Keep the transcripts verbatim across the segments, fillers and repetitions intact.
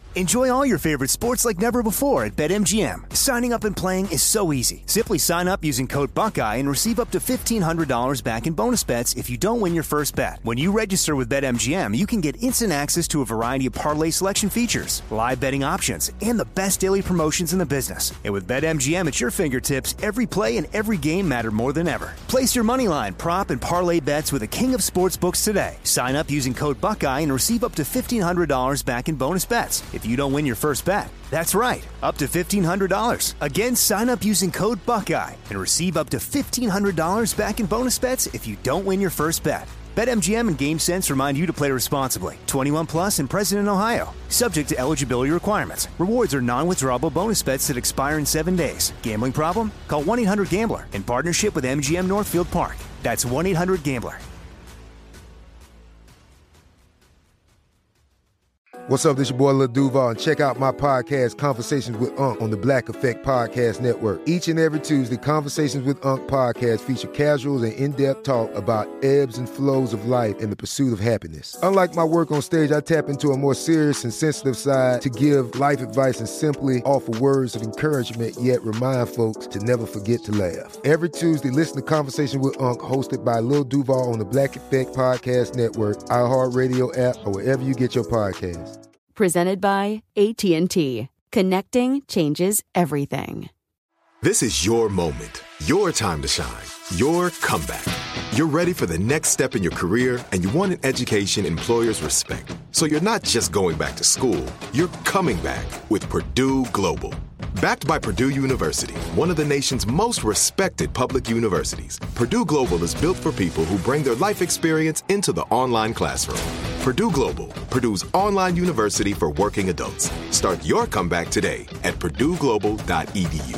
Enjoy all your favorite sports like never before at BetMGM. Signing up and playing is so easy. Simply sign up using code Buckeye and receive up to fifteen hundred dollars back in bonus bets if you don't win your first bet. When you register with BetMGM, you can get instant access to a variety of parlay selection features, live betting options, and the best daily promotions in the business. And with BetMGM at your fingertips, every play and every game matter more than ever. Place your moneyline, prop, and parlay bets with the king of sportsbooks today. Sign up using code Buckeye and receive up to fifteen hundred dollars back in bonus bets if you don't win your first bet. That's right, up to fifteen hundred dollars. Again, sign up using code Buckeye and receive up to fifteen hundred dollars back in bonus bets if you don't win your first bet. BetMGM and GameSense remind you to play responsibly. twenty-one plus and present in Ohio. Subject to eligibility requirements. Rewards are non-withdrawable bonus bets that expire in seven days. Gambling problem? Call one eight hundred gambler in partnership with M G M Northfield Park. That's one eight hundred gambler. What's up, this your boy Lil Duval, and check out my podcast, Conversations with Unc, on the Black Effect Podcast Network. Each and every Tuesday, Conversations with Unc podcast feature casuals and in-depth talk about ebbs and flows of life and the pursuit of happiness. Unlike my work on stage, I tap into a more serious and sensitive side to give life advice and simply offer words of encouragement, yet remind folks to never forget to laugh. Every Tuesday, listen to Conversation with Unc, hosted by Lil Duval on the Black Effect Podcast Network, iHeartRadio app, or wherever you get your podcasts. Presented by A T and T. Connecting changes everything. This is your moment, your time to shine, your comeback. You're ready for the next step in your career, and you want an education employers respect. So you're not just going back to school, you're coming back with Purdue Global. Backed by Purdue University, one of the nation's most respected public universities, Purdue Global is built for people who bring their life experience into the online classroom. Purdue Global, Purdue's online university for working adults. Start your comeback today at purdue global dot e d u.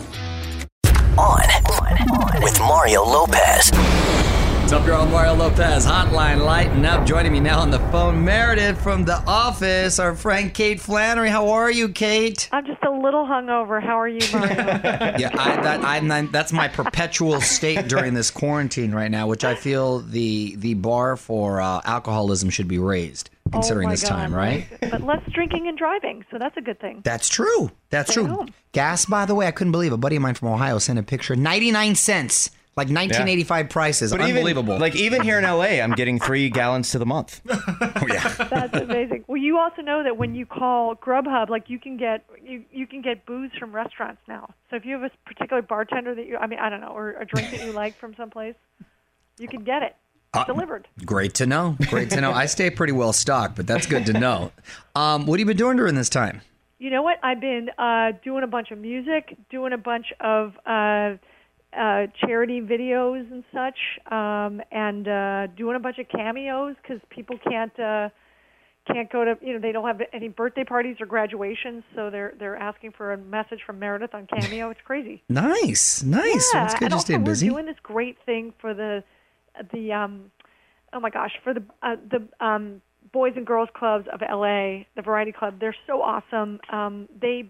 On, on with Mario Lopez. What's up, y'all? Mario Lopez, Hotline lighting up. Joining me now on the phone, Meredith from The Office, our friend Kate Flannery. How are you, Kate? I'm just a little hungover. How are you, Mario? yeah, I, that, I, that's my perpetual state during this quarantine right now, which I feel the the bar for uh, alcoholism should be raised, considering oh this God. time, right? But less drinking and driving, so that's a good thing. That's true. That's Stay true. home. Gas, by the way, I couldn't believe. A buddy of mine from Ohio sent a picture, ninety-nine cents. Like nineteen eighty-five yeah. prices. But Unbelievable. Even, like even here in L A, I'm getting three gallons to the month. oh, yeah. That's amazing. Well, you also know that when you call Grubhub, like you can get you, you can get booze from restaurants now. So if you have a particular bartender that you, I mean, I don't know, or a drink that you like from someplace, you can get it uh, delivered. Great to know. Great to know. I stay pretty well stocked, but that's good to know. Um, what have you been doing during this time? You know what? I've been uh, doing a bunch of music, doing a bunch of uh, uh, charity videos and such, um, and uh, doing a bunch of cameos because people can't uh, can't go to, you know, they don't have any birthday parties or graduations, so they're they're asking for a message from Meredith on Cameo. It's crazy. Nice, nice. Yeah, well, it's good and to also stay busy. We're doing this great thing for the the um, oh my gosh, for the uh, the um. Boys and Girls Clubs of L A, the Variety Club. They're so awesome. Um, they,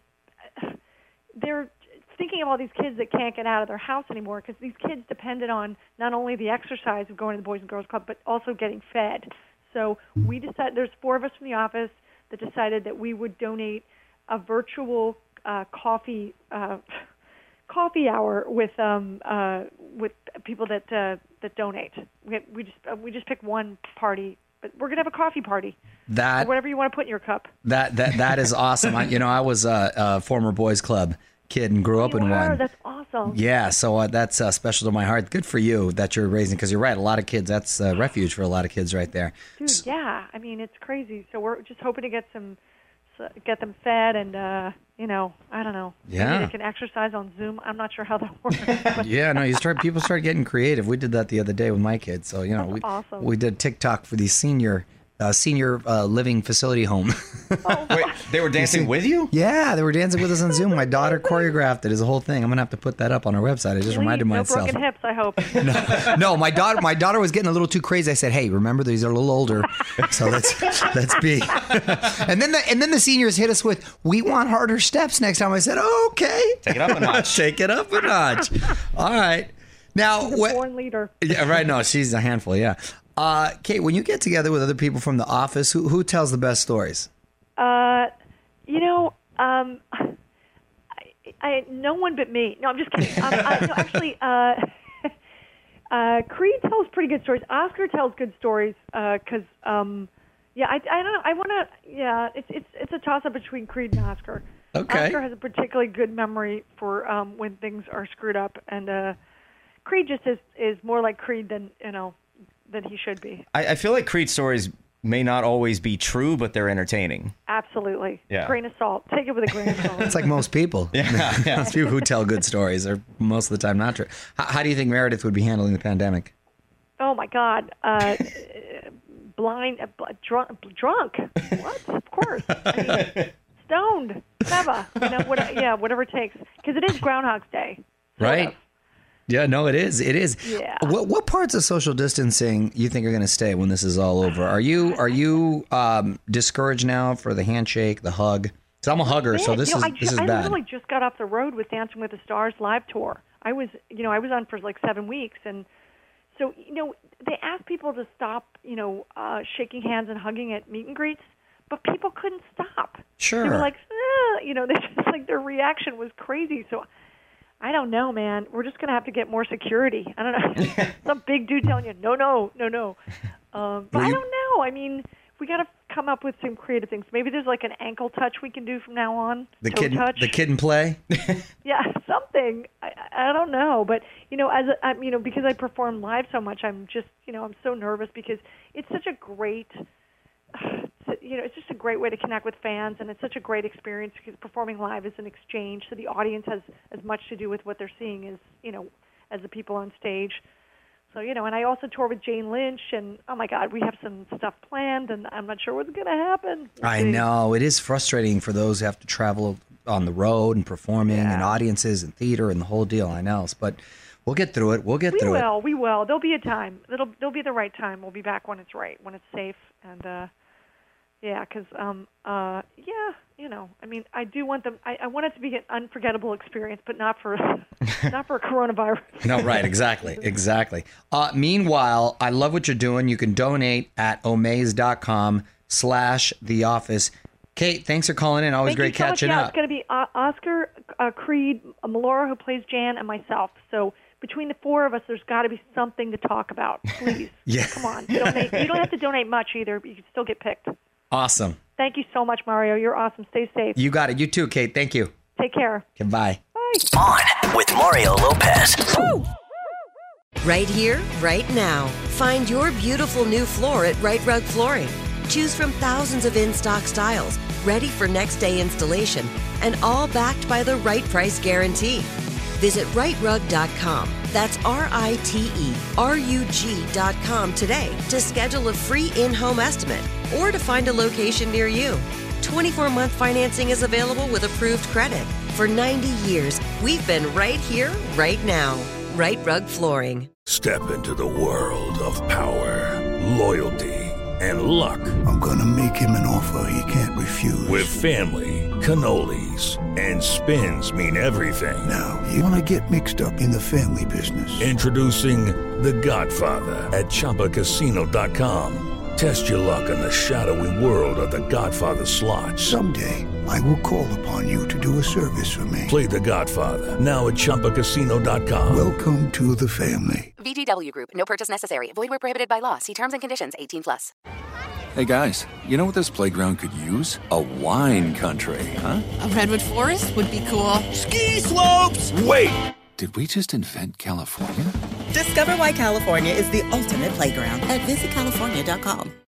they're thinking of all these kids that can't get out of their house anymore because these kids depended on not only the exercise of going to the Boys and Girls Club, but also getting fed. So we decided, there's four of us from the office that decided that we would donate a virtual uh, coffee uh, coffee hour with um, uh, with people that uh, that donate. We, we just uh, we just pick one party. But we're gonna have a coffee party. That or whatever you want to put in your cup. That that that is awesome. I, you know, I was a, a former boys club kid and grew up you in are? one. That's awesome. Yeah, so uh, that's uh, special to my heart. Good for you that you're raising, because you're right. A lot of kids. That's a refuge for a lot of kids right there. Dude, yeah. I mean, it's crazy. So we're just hoping to get some, get them fed, and uh, you know, I don't know. Yeah. Maybe they can exercise on Zoom. I'm not sure how that works. yeah, no, you start. People start getting creative. We did that the other day with my kids. So you know, that's we awesome. we did TikTok for the senior. Uh, senior uh, living facility home. oh, Wait, they were dancing with you? Yeah, they were dancing with us on Zoom. My daughter choreographed it as a whole thing. I'm gonna have to put that up on our website. I just Please, reminded no myself. No broken hips, I hope. no, no, my daughter, my daughter was getting a little too crazy. I said, "Hey, remember these are a little older, so let's let's be." and then the and then the seniors hit us with, "We want harder steps next time." I said, "Okay, take it up a notch. Take it up a notch." All right. Now, she's a what? Born leader. Yeah, right. No, she's a handful. Yeah. Uh, Kate, when you get together with other people from The Office, who who tells the best stories? Uh, you know, Um, I, I, no one but me. No, I'm just kidding. Um, I, no, actually, uh, uh, Creed tells pretty good stories. Oscar tells good stories because, uh, um, yeah, I, I don't know. I want to. Yeah, it's it's it's a toss up between Creed and Oscar. Okay. Oscar has a particularly good memory for um, when things are screwed up, and uh, Creed just is is more like Creed than you know than he should be. I, I feel like Creed stories may not always be true, but they're entertaining. Absolutely. Yeah. Grain of salt. Take it with a grain of salt. It's like most people. Yeah, yeah. Most people who tell good stories are most of the time not true. How, how do you think Meredith would be handling the pandemic? Oh my God. Uh, blind, uh, bl- drunk, drunk. What? Of course. I mean, stoned. Never. You know, what, yeah, whatever it takes. Because it is Groundhog's Day. sort Right. of. Yeah, no, it is. It is. Yeah. What what parts of social distancing you think are going to stay when this is all over? Are you are you um, discouraged now for the handshake, the hug? Because I'm a hugger, so Man, this you know, is I, this is I bad. literally just got off the road with Dancing with the Stars live tour. I was, you know, I was on for like seven weeks, and so you know, they asked people to stop, you know, uh, shaking hands and hugging at meet and greets, but people couldn't stop. Sure. They were like, eh, you know, they just like their reaction was crazy. So I don't know, man. We're just gonna have to get more security. I don't know. Some big dude telling you, no, no, no, no. Um, but Were I you- don't know. I mean, we got to come up with some creative things. Maybe there's like an ankle touch we can do from now on. the Toe kid, touch. the kid and play. Yeah, something. I, I don't know, but you know, as a, I'm, you know, because I perform live so much, I'm just, you know, I'm so nervous because it's such a great, you know, it's just a great way to connect with fans, and it's such a great experience because performing live is an exchange, so the audience has as much to do with what they're seeing as, you know, as the people on stage. So, you know, and I also tour with Jane Lynch, and oh my God, we have some stuff planned, and I'm not sure what's going to happen. We'll I see. know. It is frustrating for those who have to travel on the road and performing and Yeah. audiences and theater and the whole deal. I know. But we'll get through it. We'll get We through will. We will. There'll be a time. It'll. There'll be the right time. We'll be back when it's right, when it's safe, and uh, yeah, because um, uh, yeah, you know, I mean, I do want them. I, I want it to be an unforgettable experience, but not for not for coronavirus. it. No, right. Exactly. Exactly. Uh, meanwhile, I love what you're doing. You can donate at omaze.com slash the office. Kate, thanks for calling in. Always Thank great you so catching much. Yeah, up. it's going to be uh, Oscar, uh, Creed, uh, Melora, who plays Jan, and myself. So between the four of us, there's got to be something to talk about. Please, Yeah. come on. Donate. You don't have to donate much either, but you can still get picked. Awesome. Thank you so much, Mario. You're awesome. Stay safe. You got it. You too, Kate. Thank you. Take care. Goodbye. On with Mario Lopez. Right here, right now. Find your beautiful new floor at Right Rug Flooring. Choose from thousands of in-stock styles, ready for next day installation, and all backed by the right price guarantee. Visit right rug dot com. That's R I T E R U G dot com today to schedule a free in-home estimate or to find a location near you. twenty-four month financing is available with approved credit. For ninety years, we've been right here, right now. Right Rug Flooring. Step into the world of power, loyalty, and luck. I'm gonna make him an offer he can't refuse. With family, cannolis, and spins mean everything. Now, you wanna get mixed up in the family business. Introducing The Godfather at Chumba Casino dot com. Test your luck in the shadowy world of The Godfather slot. Someday, I will call upon you to do a service for me. Play The Godfather now at Chumba Casino dot com. Welcome to the family. V G W Group. No purchase necessary. Void where prohibited by law. See terms and conditions. eighteen plus. Hey guys, you know what this playground could use? A wine country, huh? A redwood forest would be cool. Ski slopes! Wait! Did we just invent California? Discover why California is the ultimate playground at visit california dot com.